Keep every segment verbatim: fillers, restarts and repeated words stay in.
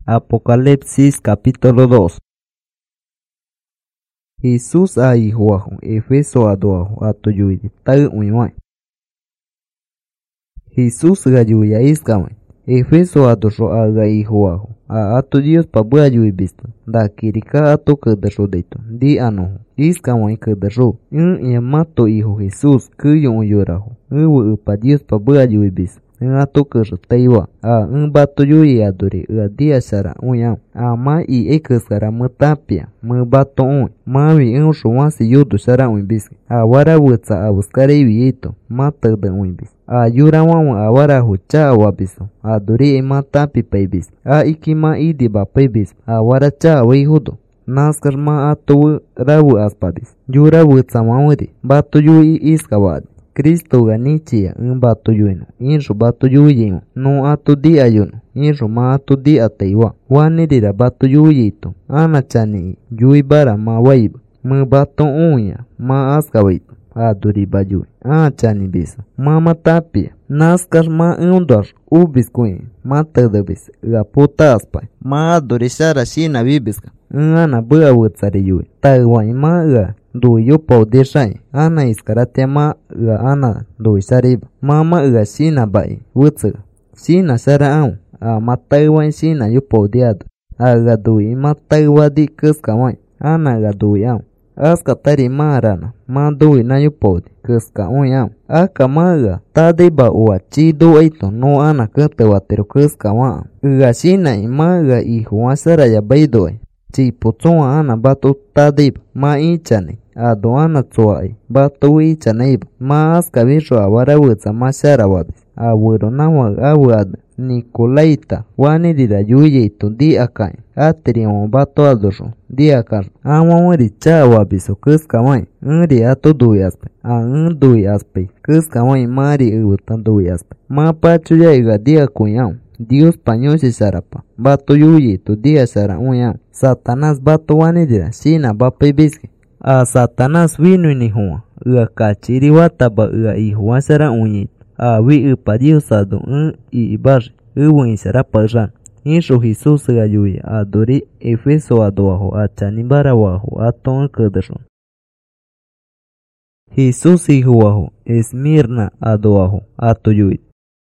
Apocalipsis capítulo dos. Jesús aihuahu Efeso aduahu atuyuidi tai uiwai. Jesús gayuya iskamai. Efeso adusho aga ihuahu. A atu Dios pabua yuibisto. Da kirika atu kedasho deito. Di anohu. Iskamai kedasho. Un yamato hijo Jesús kuyo uyurahu. Uwe upa Dios pabua yuibisto. Un atu kesho taiwa. A un bato yuyi aduri. A dia sara uyam. A ma i ekeskara mutapia. Mu bato uy. Mawi un shuwasi yudu sara uibiski. A wara wutsa a buskare yuyeito. Ma tegde uibis. A yurawamu a wara hucha awabiso. A duri ima tapi paibis. A ikima idi ba paibis. A wara cha weihudo. Naskar ma atu rawu aspadis. Yura wutsa mawiri. Bato yuyi iskawadi. Cristo ganichia un bato yuino. Inshu bato yuyimo. No atu di ayuno. Inshu ma atu di ateiwa. Wanirira bato yuyito. Ana chani yui bara ma waiba. Mu bato unya. Ma askawaito. Aduri bayui. A chani bisa. Mama tapia. Naskar ma undar. Ubis kuin. Ma tedebis. La puta aspai. Ma aduri shara shina bibiska. Ana bua wutsari yui. Taiwai ma ua. Dui yu pau shai. Ana iskarate ma ua ana dui shariba. Mama ua shina bai. Wutsaga. Shina shara au. A ma taiwai shina yu pau diadu. A ua dui ma taiwadi kuska wai. Ana ua dui au. Aska tari ma rana. Ma dui na yu pau di. Kuska ui au. Aka ma ua. Tadiba ua chidu eito. No ana kete watero kuska wa. Ua shina i ma ua ihu asara ya baidoi. Chi putsua ana bato tadiba. Ma ichani. Ado ana tsuai. Bato ichanaiba. Ma aska visho awara wutsa ma shara wabis. Awuro nawa awada. Nikolaita. Wanirira yuyeito di akai. Atiri on bato adosho. Di akar. Awa wari cha wabiso kuska wai. Unri ato dui aspe. A un dui aspe. Kuska wai mari uvutan dui aspe. Ma pachu ya iga di akuyam. Dios pañosi sarapa. Bato yuyeito di asara uyam. Satanás bato wanirira. Shina bapa ibiski. A Satanás vino ni hua. Ua kachiri wataba ua ihua sara uñito. A wi upa Dios ado un i ibarri. Uwa isara parran. Insho Jesús gayuya. Adori Efeso adoaho. A chanibara waho. A ton kedashon. Jesús ihuaho. Esmirna adoaho. A toyuit.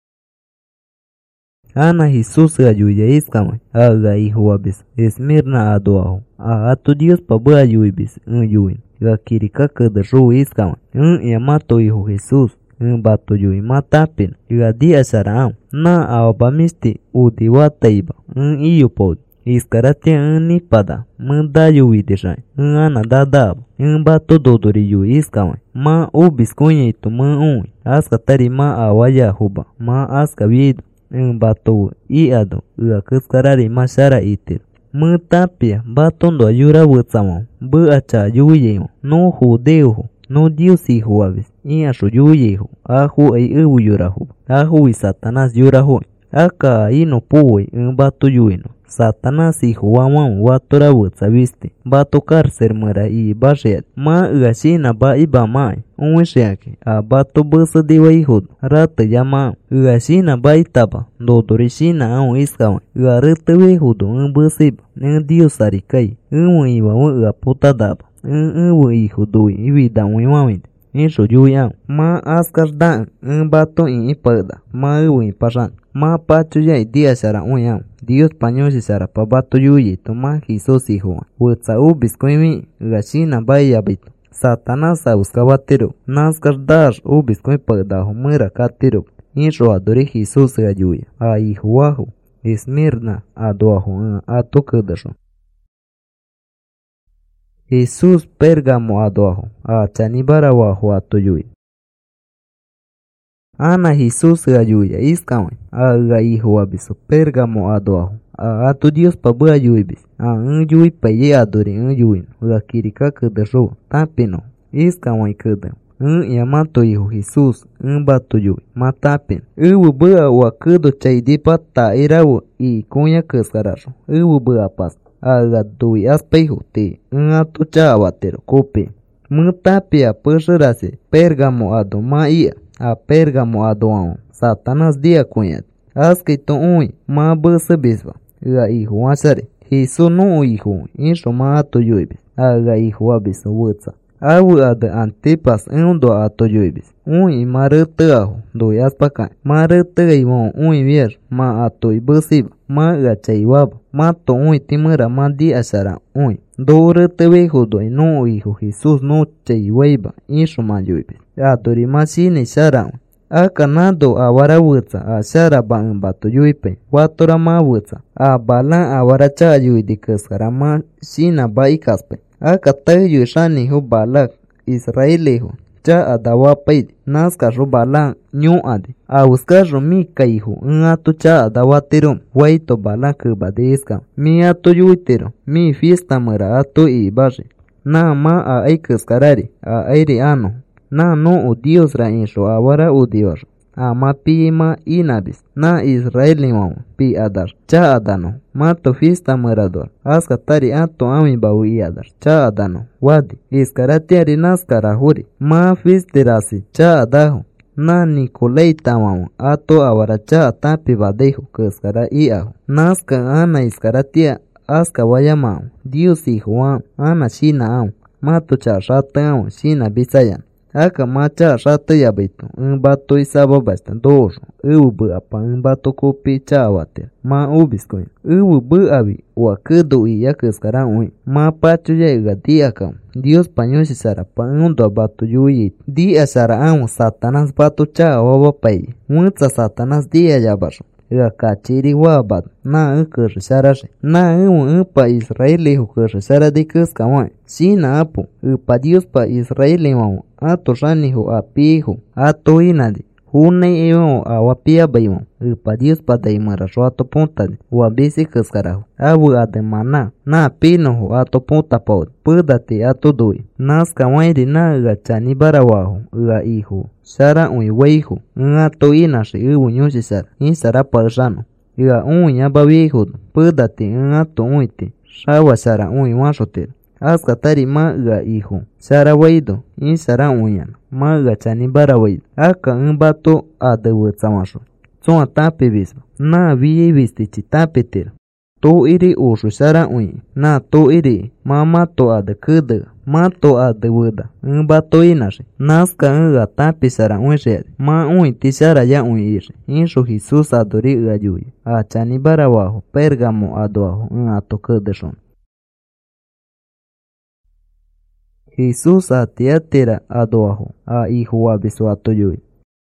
Ana Jesús gayuya iskamay. A ga ihuabis. Esmirna adoaho. A atu Dios pabua yuibis. Un yuin. Ga kirika kedashu iskamay. Un yamato hijo Jesús. Un bato yui matapin. Ga di asaraam. Na awabamisti udiwata iba. Un iyo pod. Iskaratia un nipada. Munda yui deshay. Un ana dadab. Un bato dodori yui iskamay. Ma ubis kuñito ma uy. Aska tari ma awaya huba. Ma aska vido. Un bato i ado. Ua kuskarari ma shara itir. Mu tapia. Batondo ayura wutsamo. Bu acha yuyemo. No judeo. No Dios hijo aves. I asho yuyeho. Ahu ay uwu yurahu. Ahu i Satanás yurahu. Aka ino puwe. Un bato yueno. Satanás hijo wamam watora wutsa viste. Bato cárcel mura i bashet. Ma ua shina ba iba mai. Un wishiake. A bato busa diwa ihud. Rata yama. Ua shina ba itaba. Dodori shina aun iskawa. Ua rata wihudo un busiba. Un Dios arikai. Un iwa ua puta daba. Un uwa hijo dui. Ibida wiwawid. Insho yuyam. Ma askar dan. Un bato in ipada. Ma uwa iparan. Ma pacho yai dia sara uyam. Dios pañosi sara pa bato yuyi. Toma Jesús hijo. Wutsa ubis koimi. Gashina baya bito. Satanás auskabatiro. Naskar dar ubis koi pagdaho mura katiro. Insho adori Jesús gayuya. A hijo wahu. Esmirna adoaho. A tokedasho. Jesús Pérgamo adoaho. A chanibara waho atoyui. Ana Jesús gayuya iskamay. A ga hijo abiso Pérgamo adoaho. A atu Dios pabua yuibis. A un yui paye adori un yuin. Ga kirika kedasho. Tapino. Iskamay kedem. Un yamato hijo Jesús. Un bato yui. Matapin. Uwu bua wa kedo chaydipa ta irawo. I kunya keskarasho. Uwu bua pas. Aga dui aspejo te. Un atu chawatero kope. Mutapia pesherase. Pérgamo ado ma ia. A Pérgamo adoao. Satanás dia kunyat. Askito uy. Ma busa bisba. ega hijo asare Jesús no hijo insho ma ato yuibis aga hijo abis wutsa awu ada antipas undo ato yuibis ui marete aho do yaspaka marete iwo ui vier ma ato ibusiba ma gachaiwaba ma to ui timura ma di asara ui do rete vejo do no hijo Jesús no chaiwaiba insho ma yuibis adori ma sini shara aka nado awara wutsa a shara ba bato yuipe watora ma wutsa a bala awara cha yuidi kaskara ma shina ba ikaspe aka tayu shani hu balak Israeli hu cha adawa paid naska ru bala nyu adi a uska mi kaihu ngato cha adawa tirum waito bala kubadeska mi ato yuitero mi fiesta mara ato ibashi na ma a ai kaskarari a aire ano na no o Dios ra insho awara o Dios ama pima inabis na Israeli wam pi adar cha adano mato fiesta morador aska tari ato ami bau iadar cha adano wadi iskaratiari naskara huri ma fisterasi cha adaho na Nicolai tamam ato awara cha tapi badejo kaskara iaho naska ana iskaratia aska wayama Dios hijo ana shina am mato cha rata shina bisayan aka macha rata yabeito un bato isaba basta dojo u bu apa un bato kopi chawate ma ubiskoin u bu abi wa kudo i yakaskara ui ma pacho ya gadia kam Dios pañosi sara pa un do bato yuyi di asara am satanas bato chawa pai mucha satanas dia yabaso ega kachiri wabat na ukur sarashi na u pa Israeli ukur sara de kaskawai sina apo upa Dios pa Israeli mau ato rani hu apihu ato inadi hune eo awapia bayo upa Dios pa daimara ro ato punta wa bisi kaskarahu abu ademana na pino hu ato punta pod pudati ato dui naska wairi na gachani barawahu ua ihu sara ui weihu ato inashi u nyusi sara insara parjano ua uña babihu pudati ato uiti shawa sara ui washotir aska tari ma ua ihu sara waido insara uñana ma gachani barawaido aka un bato adewu tsamasho tsoa tapi bisba na vi vistichi tapi tira to iri ushu sara ui na to iri mama to ade kude ma to ade wuda un bato inashi naska un tapi sara ui sheri ma ui ti sara ya ui iri inshu Jesus adori ua yuyi a chani barawaho Pergamo adoaho un ato kude shon Jesus atiatira adoaho a hijo abiso ato yuyi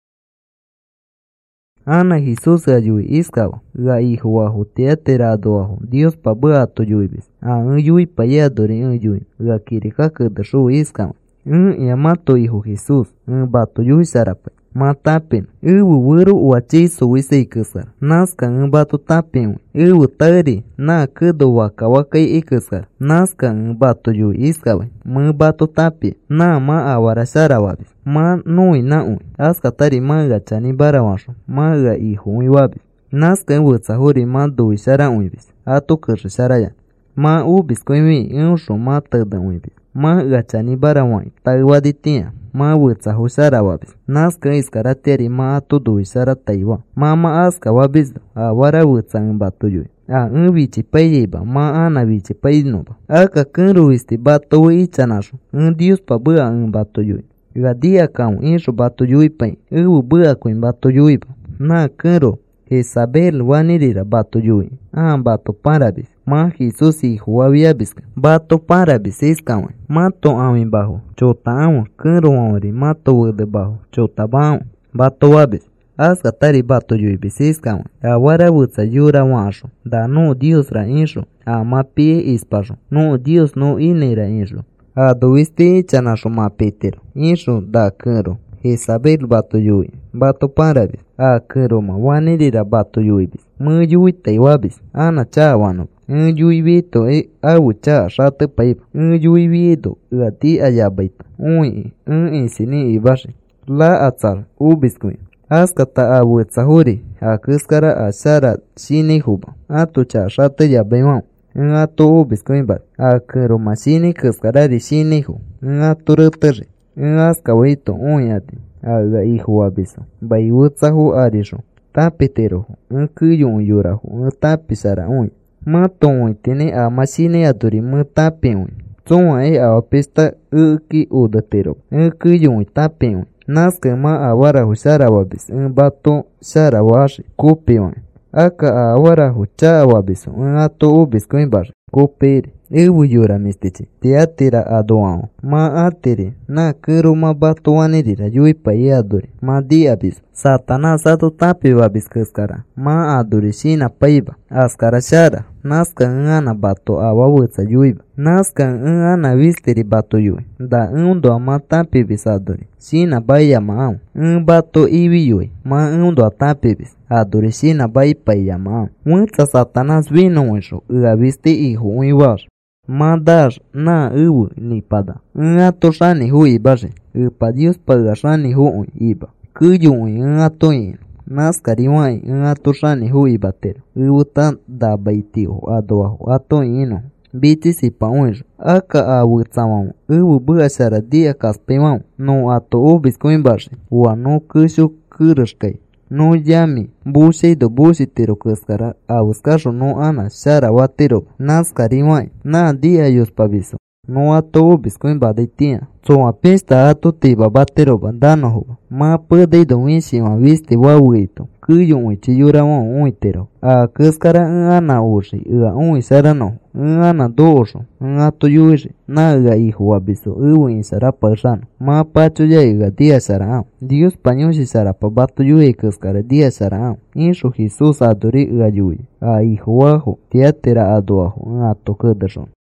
ana Jesus ayui iskawa ga hijo aho tiatira adoaho Dios pa bua ato yuibis a un yui pa yadori un yui ga kirika kudashu iskawa un yamato hijo Jesus un bato yui sarapa ma tapin uwu wuru wachiso wisei kusar naska un bato tapin uwu tari na kudo waka wakai ikusar naska un bato yu iskawa mu bato tapi na ma awara sarawabis ma nui na ui aska tari ma gachani barawasho ma ga hijo ui wabis naska wutsa huri ma dui sara uibis ato kurri saraya ma ubis koimi unsho ma tada uibis ma gachani barawai taiwaditia ma wutsa husara wabis naska iskaratiari ma ato dui sara taiwa ma ma aska wabis awara wutsa un bato yui a un bichi payeba ma ana bichi paynoba aka kunru isti bato wi ichanasho un Dios pa bua un bato yui ga dia kam insho bato yui pai u bua kuin bato yui na kunru Isabel wanirira bato yui a bato parabis ma Jesus hijo wabiabis bato parabis iskawa mato amin bajo chota amo kunru amri mato wude bajo chota bao bato wabis aska tari bato yui bisiskawa awara wutsa yura washo da no Dios ra insho a ma pie ispasho no Dios no inera insho a dovisti chanasho ma peter insho da kunru Isabel bato yui bato parabis a kunru ma wanirira bato yui bis mu yui taiwabis ana chawano un yui vito e awu cha rate paip un yui vito gati ayabaita ui un insini ibashi la atzar ubiskui askata awu tsahuri a kuskara a sara shini huba ato cha rate yabaima un ato ubiskui bat a kero masini kuskara shini hu un ato ruteri un askawito uñati aga hijo abiso bai utsahu arisho tapitero un kuyun yurahu un tapisara uñ Mă toitene a machine aduri mă tapeun. Tsoma e a pesta uki udatero. Uki yun tapeun. Naska ma awarahu sharawabis. Un bato sharawashi kopewan. Aka awarahu chawabis. Un ato ubis koimbar. Kopere. Ewu yura mistichi. Teatira adoao. Ma atere. Na kero ma bato wanerira. Yuipa e adore. Ma diabis. Satanás ato tape wabis kaskara. Ma adore shina paiba. Askara shara. Naska ana bato awawutsa yuiba. Naska ana visteri bato yui. Da undo ama tape bis adore. Shina baya maam. Un bato iwi yui. Ma undo tape adore shina bai paya maam. Wutsa Satanás vino unsho. Ua viste hijo uivar. Madar na uwu ni pada. Un ato shani hui baje. Upa Dios paga shani hui iba. Kuyui un ato ino. Naskariwai un ato shani hui batero. Uwu tan da baitio adoaho ato ino. Biti si pa unjo. Aka awu tsamamo. Uwu bua shara dia kaspemamo. No ato obis koimbashi. Ua no kushu kurashkai. No yami, bushei do bushitero kaskara, abuskasho no ana, shara watero, naskariwai, na dia yos paviso. No ato obis koimbadeitia. So a pesta ato tiba batero bandano hoba. Ma pudei do winshima viste wawito. Kuyo uichi yura wan uitero. A kaskara ana ushi, ua ui sarano. Ana doosho, ato yuishi. Na ua hijo wabiso, ua insara parsano. Ma pacho ya ua dia sarao. Dios pañoshi sarapa bato yui kaskara dia sarao. Insho Jesus adori ua yui. A hijo wajo, teatera adoajo, ato kudashon.